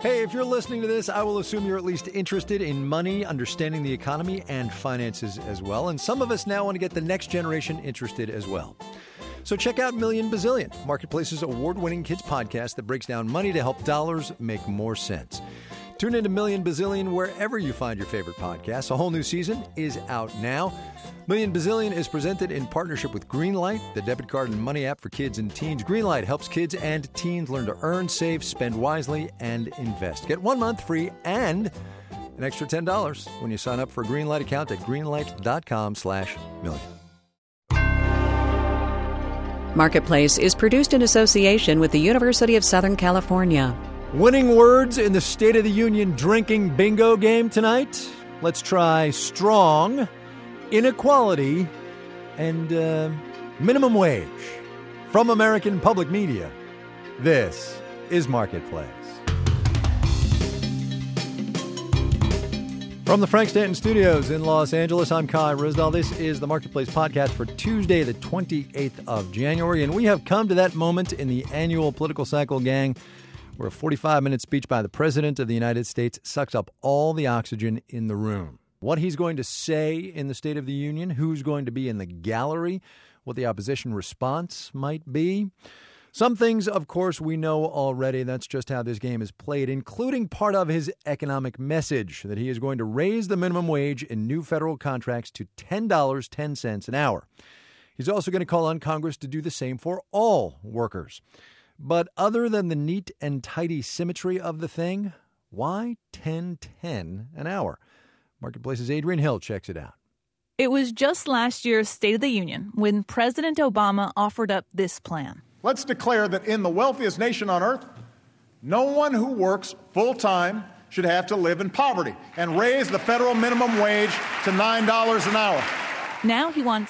Hey, if you're listening to this, I will assume you're at least interested in money, understanding the economy, and finances as well. And some of us now want to get the next generation interested as well. So check out Million Bazillion, Marketplace's award-winning kids podcast that breaks down money to help dollars make more sense. Tune into Million Bazillion wherever you find your favorite podcasts. A whole new season is out now. Million Bazillion is presented in partnership with Greenlight, the debit card and money app for kids and teens. Greenlight helps kids and teens learn to earn, save, spend wisely, and invest. Get 1 month free and an extra $10 when you sign up for a Greenlight account at greenlight.com/million. Marketplace is produced in association with the University of Southern California. Winning words in the State of the Union drinking bingo game tonight. Let's try strong, inequality, and minimum wage. From American Public Media, this is Marketplace. From the Frank Stanton Studios in Los Angeles, I'm Kai Ryssdal. This is the Marketplace podcast for Tuesday, the 28th of January. And we have come to that moment in the annual political cycle, gang, where a 45-minute speech by the President of the United States sucks up all the oxygen in the room. What he's going to say in the State of the Union, who's going to be in the gallery, what the opposition response might be. Some things, of course, we know already. That's just how this game is played, including part of his economic message, that he is going to raise the minimum wage in new federal contracts to $10.10 an hour. He's also going to call on Congress to do the same for all workers. But other than the neat and tidy symmetry of the thing, why $10.10 an hour? Marketplace's Adrian Hill checks it out. It was just last year's State of the Union when President Obama offered up this plan. Let's declare that in the wealthiest nation on earth, no one who works full-time should have to live in poverty, and raise the federal minimum wage to $9 an hour. Now he wants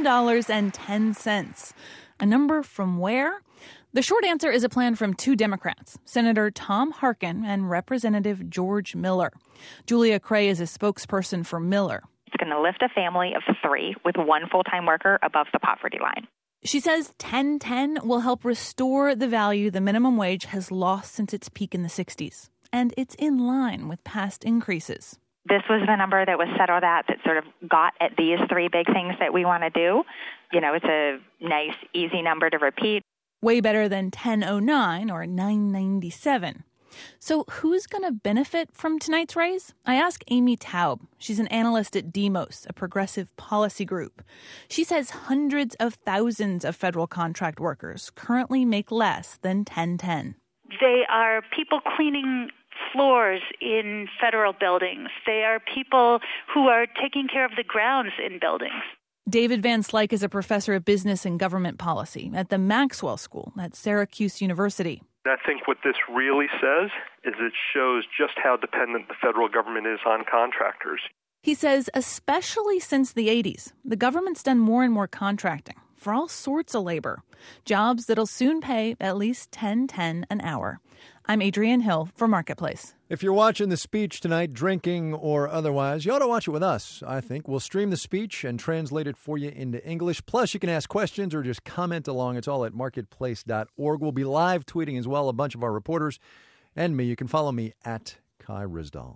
$10.10. A number from where? The short answer is a plan from two Democrats, Senator Tom Harkin and Representative George Miller. Julia Cray is a spokesperson for Miller. It's going to lift a family of 3 with 1 full-time worker above the poverty line. She says $10.10 will help restore the value the minimum wage has lost since its peak in the 60s. And it's in line with past increases. This was the number that was settled at that sort of got at these 3 big things that we want to do. You know, it's a nice, easy number to repeat. Way better than $10.09 or $9.97. So who's going to benefit from tonight's raise? I ask Amy Taub. She's an analyst at Demos, a progressive policy group. She says hundreds of thousands of federal contract workers currently make less than $10.10. They are people cleaning floors in federal buildings. They are people who are taking care of the grounds in buildings. David Van Slyke is a professor of business and government policy at the Maxwell School at Syracuse University. I think what this really says is it shows just how dependent the federal government is on contractors. He says, especially since the 80s, the government's done more and more contracting for all sorts of labor, jobs that'll soon pay at least $10.10 an hour. I'm Adrian Hill for Marketplace. If you're watching the speech tonight, drinking or otherwise, you ought to watch it with us, I think. We'll stream the speech and translate it for you into English. Plus, you can ask questions or just comment along. It's all at marketplace.org. We'll be live tweeting as well, a bunch of our reporters and me. You can follow me at Kai Ryssdal.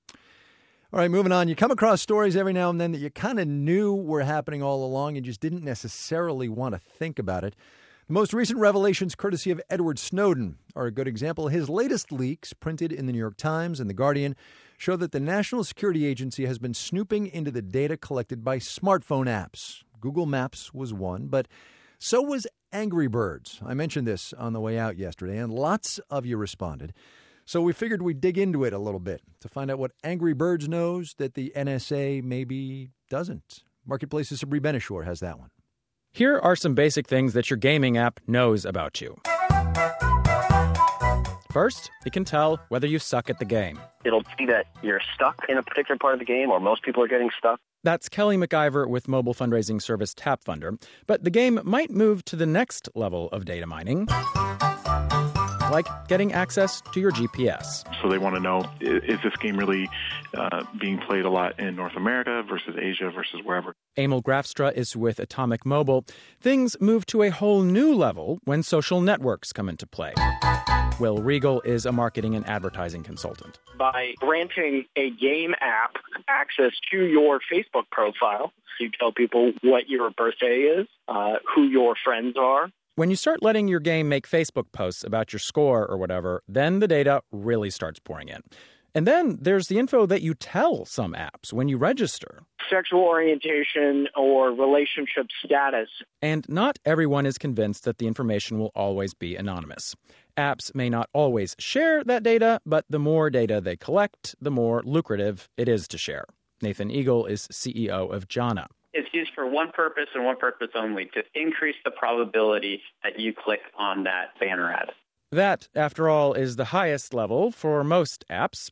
All right, moving on. You come across stories every now and then that you kind of knew were happening all along and just didn't necessarily want to think about it. The most recent revelations, courtesy of Edward Snowden, are a good example. His latest leaks, printed in the New York Times and The Guardian, show that the National Security Agency has been snooping into the data collected by smartphone apps. Google Maps was one, but so was Angry Birds. I mentioned this on the way out yesterday, and lots of you responded. So we figured we'd dig into it a little bit to find out what Angry Birds knows that the NSA maybe doesn't. Marketplace's Sabri Benishore has that one. Here are some basic things that your gaming app knows about you. First, it can tell whether you suck at the game. It'll see that you're stuck in a particular part of the game, or most people are getting stuck. That's Kelly McIver with mobile fundraising service TapFunder. But the game might move to the next level of data mining. like getting access to your GPS. So they want to know, is this game really being played a lot in North America versus Asia versus wherever? Emil Grafstra is with Atomic Mobile. Things move to a whole new level when social networks come into play. Will Regal is a marketing and advertising consultant. By granting a game app access to your Facebook profile, you tell people what your birthday is, who your friends are. When you start letting your game make Facebook posts about your score or whatever, then the data really starts pouring in. And then there's the info that you tell some apps when you register. Sexual orientation or relationship status. And not everyone is convinced that the information will always be anonymous. Apps may not always share that data, but the more data they collect, the more lucrative it is to share. Nathan Eagle is CEO of Jhana. It's used for one purpose and one purpose only, to increase the probability that you click on that banner ad. That, after all, is the highest level for most apps.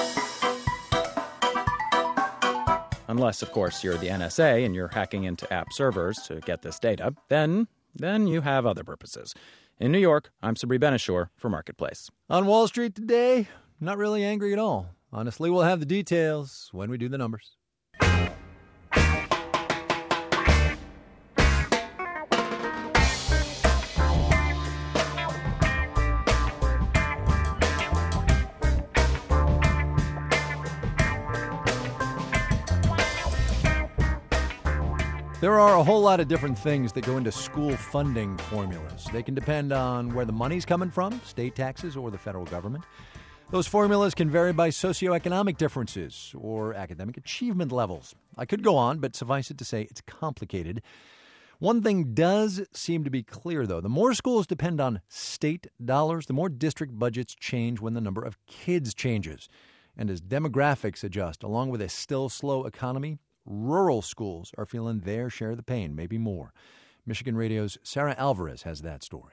Unless, of course, you're the NSA and you're hacking into app servers to get this data. Then you have other purposes. In New York, I'm Sabri Benishore for Marketplace. On Wall Street today, not really angry at all. Honestly, we'll have the details when we do the numbers. There are a whole lot of different things that go into school funding formulas. They can depend on where the money's coming from, state taxes or the federal government. Those formulas can vary by socioeconomic differences or academic achievement levels. I could go on, but suffice it to say it's complicated. One thing does seem to be clear, though. The more schools depend on state dollars, the more district budgets change when the number of kids changes. And as demographics adjust, along with a still slow economy, rural schools are feeling their share of the pain, maybe more. Michigan Radio's Sarah Alvarez has that story.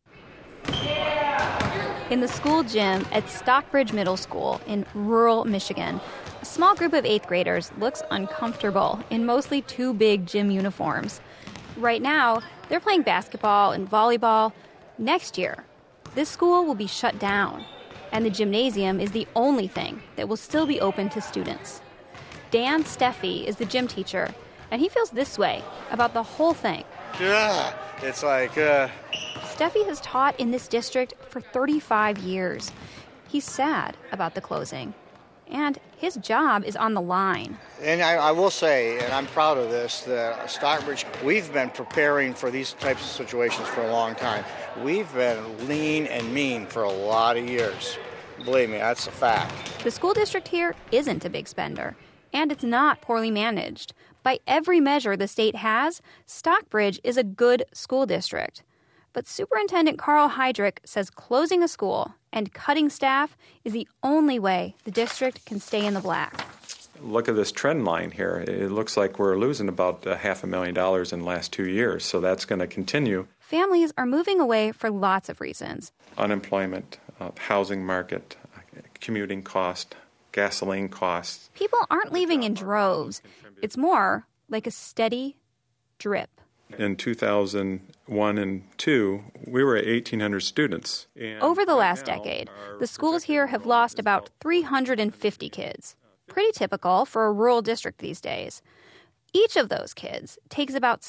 In the school gym at Stockbridge Middle School in rural Michigan, a small group of 8th graders looks uncomfortable in mostly too big gym uniforms. Right now, they're playing basketball and volleyball. Next year, this school will be shut down, and the gymnasium is the only thing that will still be open to students. Dan Steffi is the gym teacher, and he feels this way about the whole thing. Yeah, it's like... Steffi has taught in this district for 35 years. He's sad about the closing, and his job is on the line. And I will say, and I'm proud of this, that Stockbridge, we've been preparing for these types of situations for a long time. We've been lean and mean for a lot of years. Believe me, that's a fact. The school district here isn't a big spender. And it's not poorly managed. By every measure the state has, Stockbridge is a good school district. But Superintendent Carl Heydrich says closing a school and cutting staff is the only way the district can stay in the black. Look at this trend line here. It looks like we're losing about $500,000 in the last 2 years, so that's going to continue. Families are moving away for lots of reasons. Unemployment, housing market, commuting cost, gasoline costs. People aren't leaving in droves. It's more like a steady drip. In 2001 and 2, we were at 1,800 students. Over the last decade, the schools here have lost about 350 kids. Pretty typical for a rural district these days. Each of those kids takes about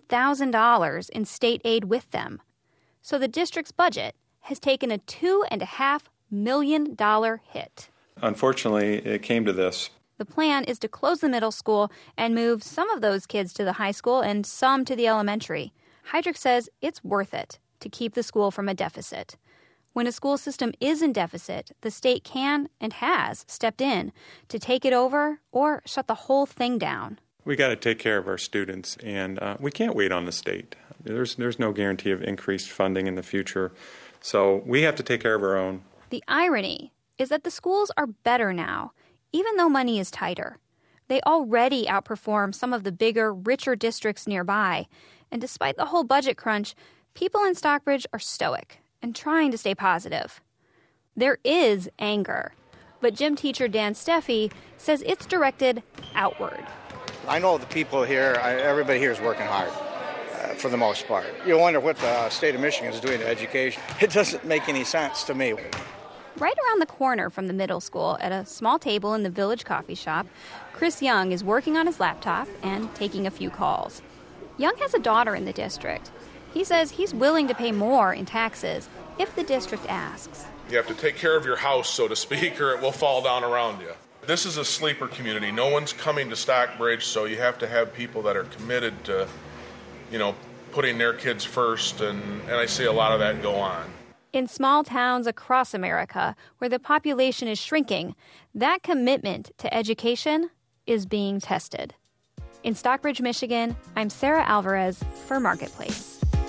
$7,000 in state aid with them. So the district's budget has taken a $2.5 million hit. Unfortunately, it came to this. The plan is to close the middle school and move some of those kids to the high school and some to the elementary. Heydrich says it's worth it to keep the school from a deficit. When a school system is in deficit, the state can and has stepped in to take it over or shut the whole thing down. We got to take care of our students, and we can't wait on the state. There's no guarantee of increased funding in the future, so we have to take care of our own. The irony is that the schools are better now, even though money is tighter. They already outperform some of the bigger, richer districts nearby. And despite the whole budget crunch, people in Stockbridge are stoic and trying to stay positive. There is anger, but gym teacher Dan Steffi says it's directed outward. I know the people here, everybody here is working hard. for the most part. You wonder what the state of Michigan is doing to education. It doesn't make any sense to me. Right around the corner from the middle school, at a small table in the village coffee shop, Chris Young is working on his laptop and taking a few calls. Young has a daughter in the district. He says he's willing to pay more in taxes if the district asks. You have to take care of your house, so to speak, or it will fall down around you. This is a sleeper community. No one's coming to Stockbridge, so you have to have people that are committed to, putting their kids first, and I see a lot of that go on. In small towns across America, where the population is shrinking, that commitment to education is being tested. In Stockbridge, Michigan, I'm Sarah Alvarez for Marketplace.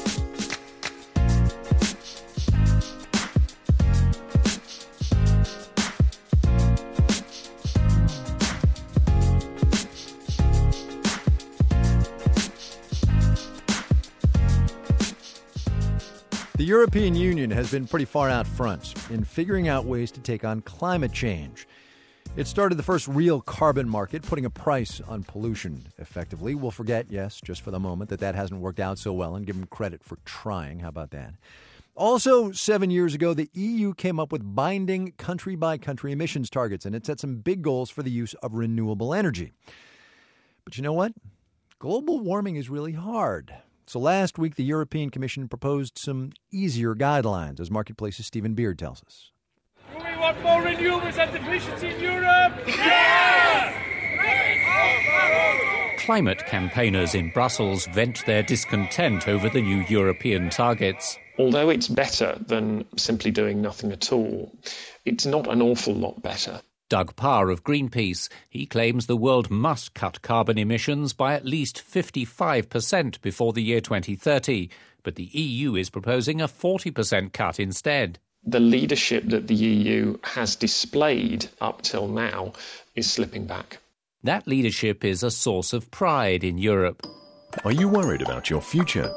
The European Union has been pretty far out front in figuring out ways to take on climate change. It started the first real carbon market, putting a price on pollution effectively. We'll forget, yes, just for the moment, that hasn't worked out so well and give them credit for trying. How about that? Also, 7 years ago, the EU came up with binding country-by-country emissions targets, and it set some big goals for the use of renewable energy. But you know what? Global warming is really hard. So last week, the European Commission proposed some easier guidelines, as Marketplace's Stephen Beard tells us. Do we want more renewables and efficiency in Europe? Yes! Climate campaigners in Brussels vent their discontent over the new European targets. Although it's better than simply doing nothing at all, it's not an awful lot better. Doug Parr of Greenpeace. He claims the world must cut carbon emissions by at least 55% before the year 2030, but the EU is proposing a 40% cut instead. The leadership that the EU has displayed up till now is slipping back. That leadership is a source of pride in Europe. Are you worried about your future?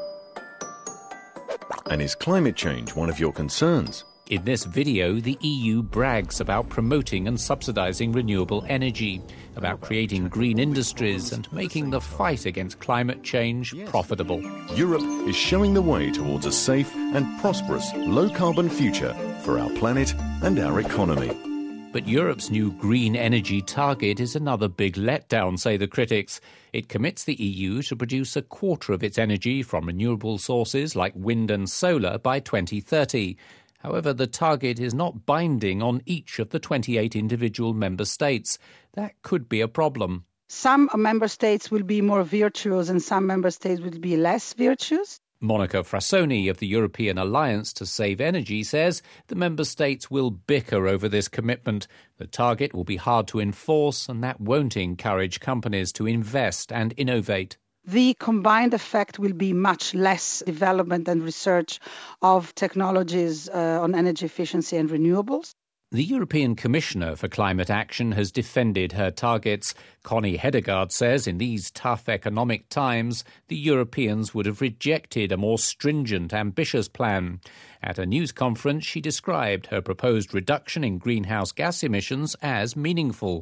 And is climate change one of your concerns? In this video, the EU brags about promoting and subsidising renewable energy, about creating green industries and making the fight against climate change profitable. Europe is showing the way towards a safe and prosperous low-carbon future for our planet and our economy. But Europe's new green energy target is another big letdown, say the critics. It commits the EU to produce a quarter of its energy from renewable sources like wind and solar by 2030. However, the target is not binding on each of the 28 individual member states. That could be a problem. Some member states will be more virtuous and some member states will be less virtuous. Monica Frassoni of the European Alliance to Save Energy says the member states will bicker over this commitment. The target will be hard to enforce, and that won't encourage companies to invest and innovate. The combined effect will be much less development and research of technologies on energy efficiency and renewables. The European Commissioner for Climate Action has defended her targets. Connie Hedegaard says in these tough economic times, the Europeans would have rejected a more stringent, ambitious plan. At a news conference, she described her proposed reduction in greenhouse gas emissions as meaningful.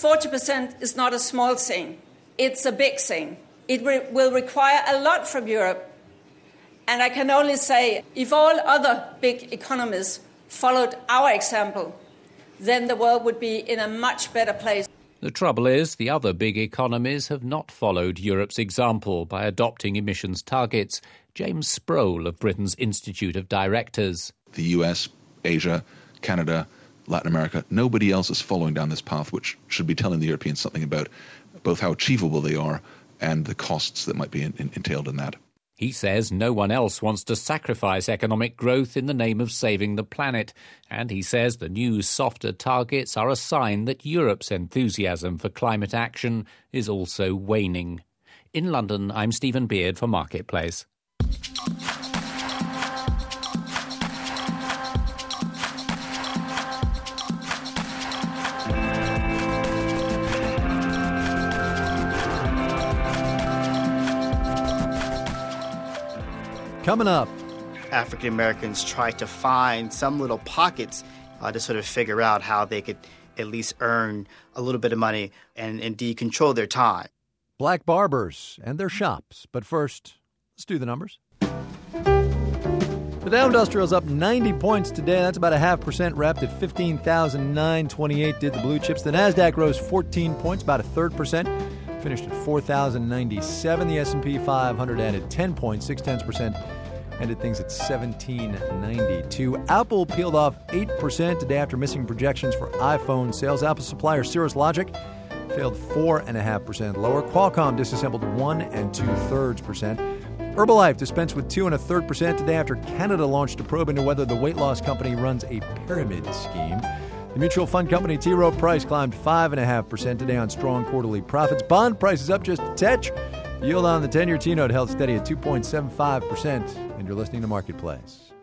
40% is not a small thing. It's a big thing. It will require a lot from Europe. And I can only say, if all other big economies followed our example, then the world would be in a much better place. The trouble is, the other big economies have not followed Europe's example by adopting emissions targets. James Sproul of Britain's Institute of Directors. The US, Asia, Canada, Latin America, nobody else is following down this path, which should be telling the Europeans something about both how achievable they are and the costs that might be entailed in that. He says no one else wants to sacrifice economic growth in the name of saving the planet. And he says the new softer targets are a sign that Europe's enthusiasm for climate action is also waning. In London, I'm Stephen Beard for Marketplace. Coming up, African Americans try to find some little pockets to sort of figure out how they could at least earn a little bit of money and indeed control their time. Black barbers and their shops. But first, Let's do the numbers. The Dow Industrial's up 90 points today. That's about a 0.5% rep at 15,928 did the blue chips. The Nasdaq rose 14 points, about a 0.3%, finished at 4,097. The S&P 500 added 10 points, 0.6%, ended things at 1,792. Apple peeled off 8% today after missing projections for iPhone sales. Apple supplier Cirrus Logic failed 4.5% lower. Qualcomm disassembled 1 2/3%. Herbalife dispensed with 2 1/3% today after Canada launched a probe into whether the weight loss company runs a pyramid scheme. The mutual fund company T. Rowe Price climbed 5.5% today on strong quarterly profits. Bond prices up just a touch. The yield on the 10-year T-note held steady at 2.75%. And you're listening to Marketplace.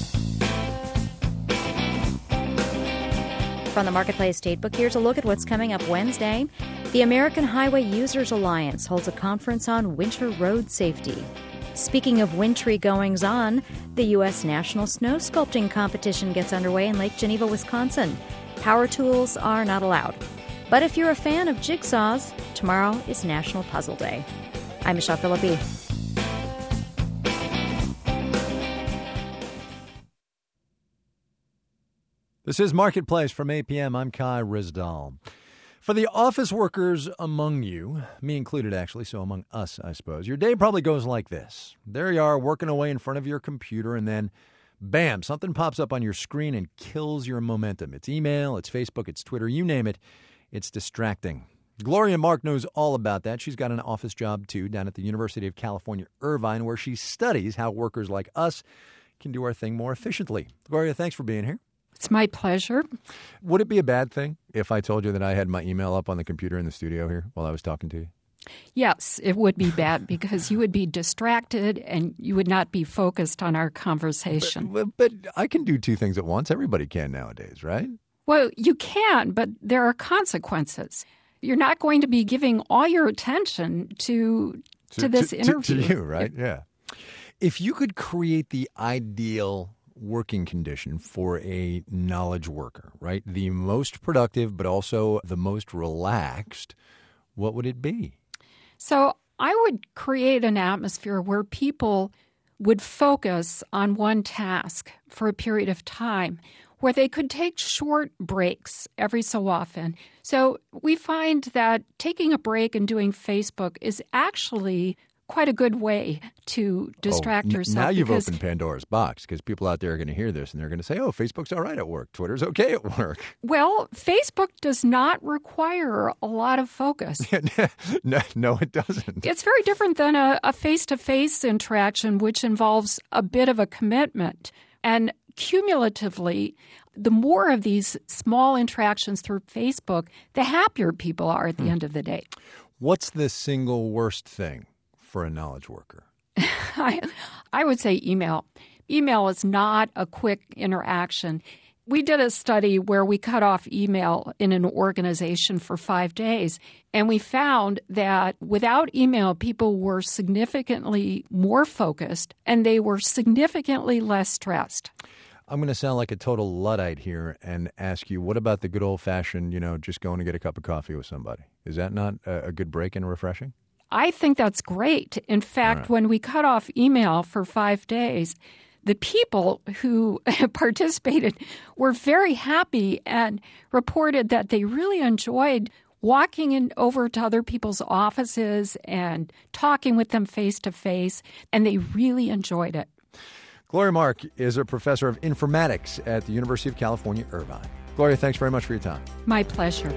From the Marketplace Datebook, here's a look at what's coming up Wednesday. The American Highway Users Alliance holds a conference on winter road safety. Speaking of wintry goings-on, the U.S. National Snow Sculpting Competition gets underway in Lake Geneva, Wisconsin. Power tools are not allowed. But if you're a fan of jigsaws, tomorrow is National Puzzle Day. I'm Michelle Philippi. This is Marketplace from 8 p.m. I'm Kai Rizdal. For the office workers among you, me included actually, so among us, I suppose, your day probably goes like this. There you are working away in front of your computer, and then, bam, something pops up on your screen and kills your momentum. It's email, it's Facebook, it's Twitter, you name it. It's distracting. Gloria Mark knows all about that. She's got an office job, too, down at the University of California, Irvine, where she studies how workers like us can do our thing more efficiently. Gloria, thanks for being here. It's my pleasure. Would it be a bad thing if I told you that I had my email up on the computer in the studio here while I was talking to you? Yes, it would be bad because you would be distracted and you would not be focused on our conversation. But I can do two things at once. Everybody can nowadays, right? Well, you can, but there are consequences. You're not going to be giving all your attention to this interview. To you, right? Yeah. If you could create the ideal working condition for a knowledge worker, right? The most productive, but also the most relaxed, what would it be? So I would create an atmosphere where people would focus on one task for a period of time, where they could take short breaks every so often. So we find that taking a break and doing Facebook is actually quite a good way to distract yourself. Now you've opened Pandora's box because people out there are going to hear this and they're going to say, oh, Facebook's all right at work. Twitter's okay at work. Well, Facebook does not require a lot of focus. No, it doesn't. It's very different than a face-to-face interaction, which involves a bit of a commitment. And cumulatively, the more of these small interactions through Facebook, the happier people are at the end of the day. What's the single worst thing for a knowledge worker? I would say email. Email is not a quick interaction. We did a study where we cut off email in an organization for 5 days, and we found that without email, people were significantly more focused and they were significantly less stressed. I'm going to sound like a total Luddite here and ask you, what about the good old-fashioned, just going to get a cup of coffee with somebody? Is that not a good break and refreshing? I think that's great. In fact, when we cut off email for 5 days, the people who participated were very happy and reported that they really enjoyed walking over to other people's offices and talking with them face to face, and they really enjoyed it. Gloria Mark is a professor of informatics at the University of California, Irvine. Gloria, thanks very much for your time. My pleasure.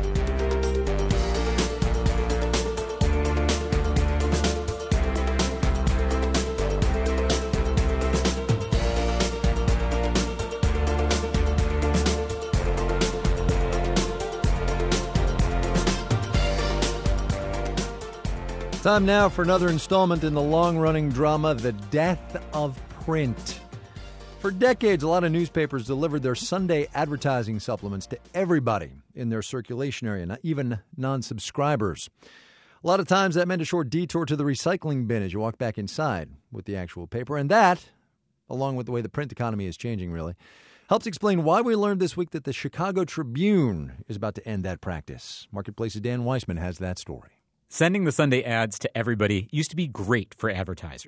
Time now for another installment in the long-running drama, The Death of Print. For decades, a lot of newspapers delivered their Sunday advertising supplements to everybody in their circulation area, not even non-subscribers. A lot of times that meant a short detour to the recycling bin as you walk back inside with the actual paper. And that, along with the way the print economy is changing, really, helps explain why we learned this week that the Chicago Tribune is about to end that practice. Marketplace's Dan Weissman has that story. Sending the Sunday ads to everybody used to be great for advertisers.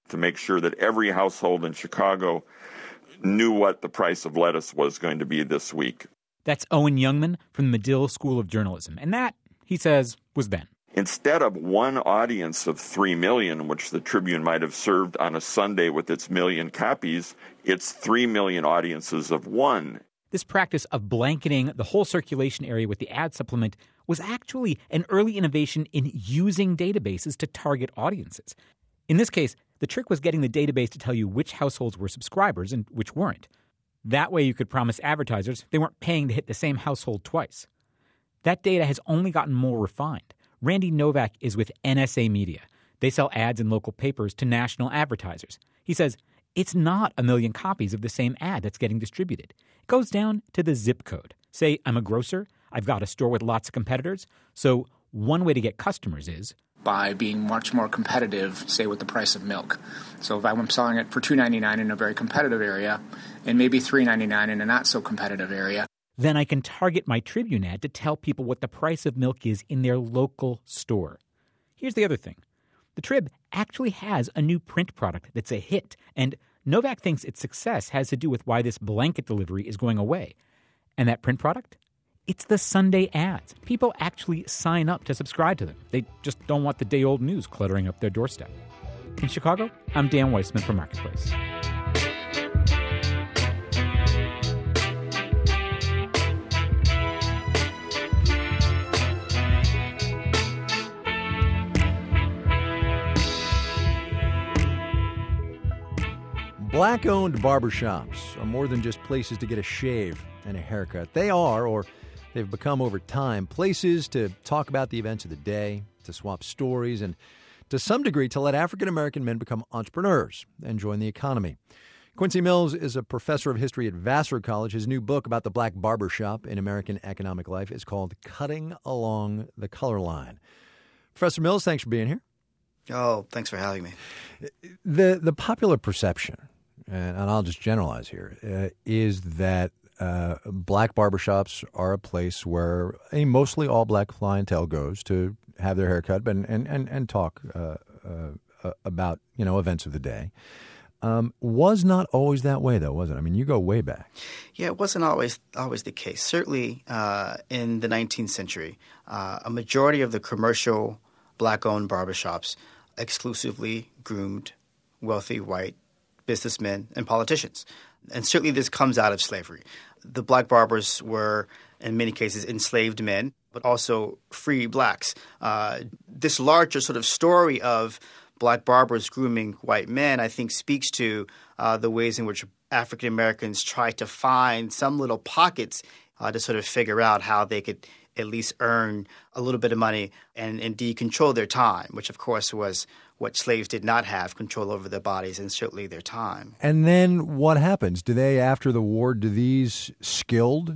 to make sure that every household in Chicago knew what the price of lettuce was going to be this week. That's Owen Youngman from the Medill School of Journalism. And that, he says, was then. Instead of one audience of 3 million, which the Tribune might have served on a Sunday with its million copies, it's 3 million audiences of one. This practice of blanketing the whole circulation area with the ad supplement was actually an early innovation in using databases to target audiences. In this case, the trick was getting the database to tell you which households were subscribers and which weren't. That way you could promise advertisers they weren't paying to hit the same household twice. That data has only gotten more refined. Randy Novak is with NSA Media. They sell ads in local papers to national advertisers. He says it's not a million copies of the same ad that's getting distributed. It goes down to the zip code. Say I'm a grocer. I've got a store with lots of competitors. So one way to get customers is by being much more competitive, say, with the price of milk. So if I'm selling it for $2.99 in a very competitive area and maybe $3.99 in a not-so-competitive area, then I can target my Tribune ad to tell people what the price of milk is in their local store. Here's the other thing. The Trib actually has a new print product that's a hit, and Novak thinks its success has to do with why this blanket delivery is going away. And that print product? It's the Sunday ads. People actually sign up to subscribe to them. They just don't want the day-old news cluttering up their doorstep. In Chicago, I'm Dan Weissman for Marketplace. Black-owned barbershops are more than just places to get a shave and a haircut. They are, or they've become over time, places to talk about the events of the day, to swap stories, and to some degree to let African-American men become entrepreneurs and join the economy. Quincy Mills is a professor of history at Vassar College. His new book about the black barbershop in American economic life is called Cutting Along the Color Line. Professor Mills, thanks for being here. Oh, thanks for having me. The popular perception, and I'll just generalize here, is that black barbershops are a place where a mostly all-black clientele goes to have their hair cut and talk about, events of the day. Was not always that way, though, was it? I mean, you go way back. Yeah, it wasn't always the case. Certainly in the 19th century, a majority of the commercial black-owned barbershops exclusively groomed wealthy white businessmen and politicians. And certainly this comes out of slavery. The black barbers were, in many cases, enslaved men, but also free blacks. This larger sort of story of black barbers grooming white men, I think, speaks to the ways in which African Americans try to find some little pockets to sort of figure out how they could at least earn a little bit of money and indeed control their time, which, of course, was what slaves did not have, control over their bodies and certainly their time. And then what happens? Do they, after the war, do these skilled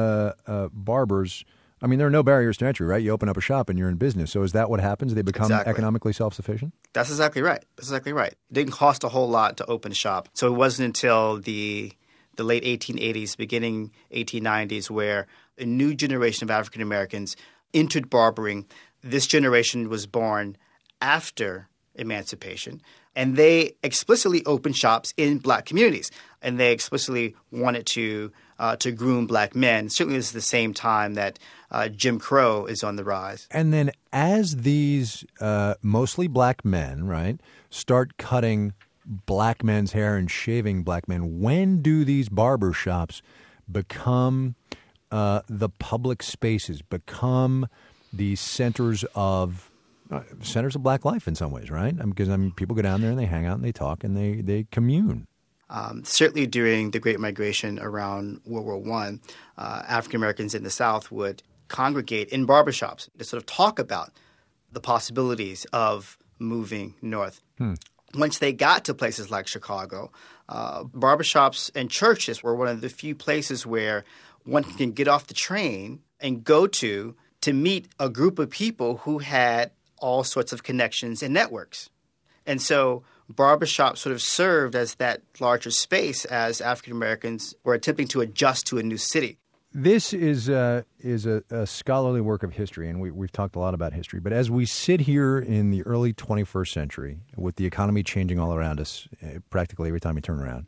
barbers – I mean, there are no barriers to entry, right? You open up a shop and you're in business. So is that what happens? They become economically self-sufficient? That's exactly right. That's exactly right. It didn't cost a whole lot to open a shop. So it wasn't until the late 1880s, beginning 1890s, where a new generation of African Americans entered barbering. This generation was born after emancipation, and they explicitly opened shops in black communities, and they explicitly wanted to groom black men. Certainly this is the same time that Jim Crow is on the rise. And then as these mostly black men, right, start cutting black men's hair and shaving black men, when do these barber shops become the public spaces, become the centers of black life in some ways, right? Because people go down there and they hang out and they talk and they commune. Certainly during the Great Migration around World War I, African Americans in the South would congregate in barbershops to sort of talk about the possibilities of moving north. Once they got to places like Chicago, barbershops and churches were one of the few places where one can get off the train and go to meet a group of people who had all sorts of connections and networks. And so barbershops sort of served as that larger space as African Americans were attempting to adjust to a new city. This is a scholarly work of history, and we've talked a lot about history. But as we sit here in the early 21st century, with the economy changing all around us practically every time you turn around,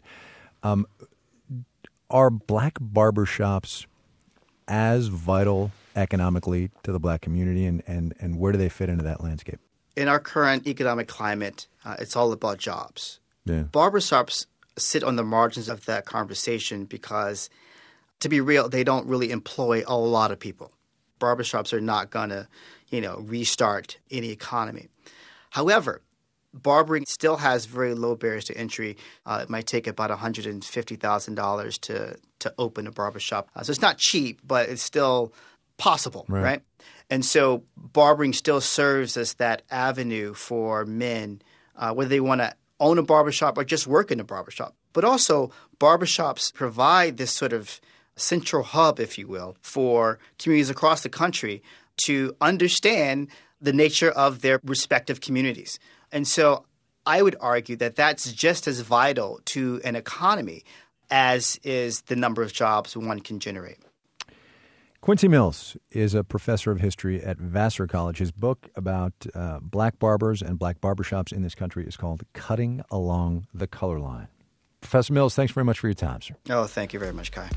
are black barbershops as vital economically to the black community, and where do they fit into that landscape? In our current economic climate, it's all about jobs. Yeah. Barbershops sit on the margins of that conversation because, to be real, they don't really employ a lot of people. Barbershops are not going to, restart any economy. However, barbering still has very low barriers to entry. It might take about $150,000 to open a barbershop. So it's not cheap, but it's still possible, right? And so barbering still serves as that avenue for men, whether they want to own a barbershop or just work in a barbershop. But also, barbershops provide this sort of central hub, if you will, for communities across the country to understand the nature of their respective communities. And so I would argue that that's just as vital to an economy as is the number of jobs one can generate. Quincy Mills is a professor of history at Vassar College. His book about black barbers and black barbershops in this country is called Cutting Along the Color Line. Professor Mills, thanks very much for your time, sir. Oh, thank you very much, Kai.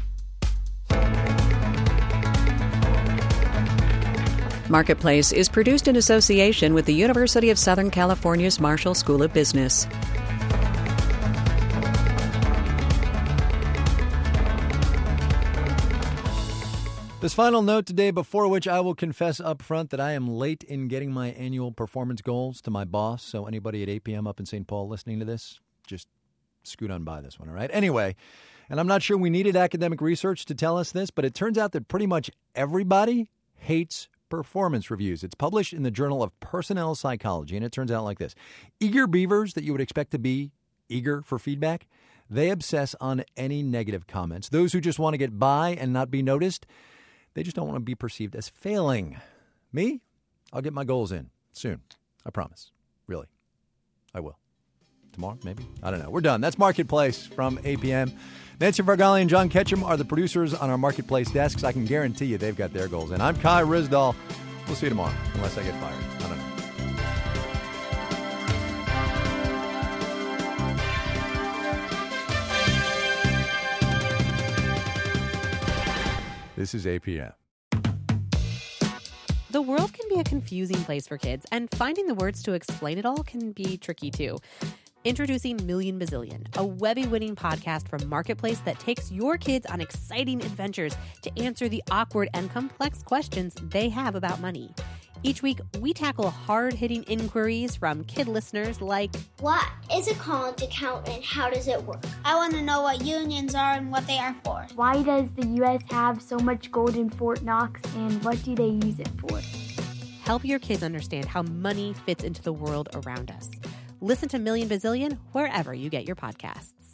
Marketplace is produced in association with the University of Southern California's Marshall School of Business. This final note today, before which I will confess up front that I am late in getting my annual performance goals to my boss. So anybody at 8 p.m. up in St. Paul listening to this, just scoot on by this one, all right? Anyway, and I'm not sure we needed academic research to tell us this, but it turns out that pretty much everybody hates performance reviews. It's published in the Journal of Personnel Psychology, and it turns out like this. Eager beavers that you would expect to be eager for feedback, they obsess on any negative comments. Those who just want to get by and not be noticed, they just don't want to be perceived as failing. Me? I'll get my goals in soon. I promise. Really. I will. Tomorrow, maybe? I don't know. We're done. That's Marketplace from 8 p.m. Nancy Fargali and John Ketchum are the producers on our Marketplace desks. I can guarantee you they've got their goals in. I'm Kai Ryssdal. We'll see you tomorrow, unless I get fired. I don't know. This is APM. The world can be a confusing place for kids, and finding the words to explain it all can be tricky too. Introducing Million Bazillion, a Webby-winning podcast from Marketplace that takes your kids on exciting adventures to answer the awkward and complex questions they have about money. Each week, we tackle hard-hitting inquiries from kid listeners like, what is a college account and how does it work? I want to know what unions are and what they are for. Why does the U.S. have so much gold in Fort Knox and what do they use it for? Help your kids understand how money fits into the world around us. Listen to Million Bazillion wherever you get your podcasts.